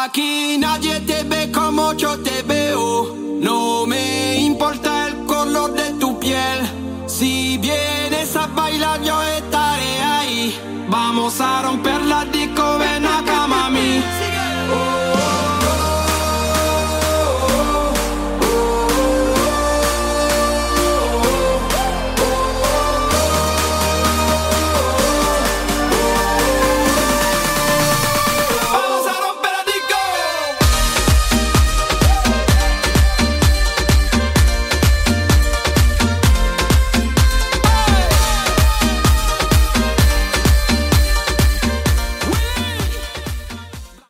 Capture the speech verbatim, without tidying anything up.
Aquí nadie te ve como yo te veo. No me importa el color de tu piel. Si vienes a bailar yo estaré ahí. Vamos a romper la disco.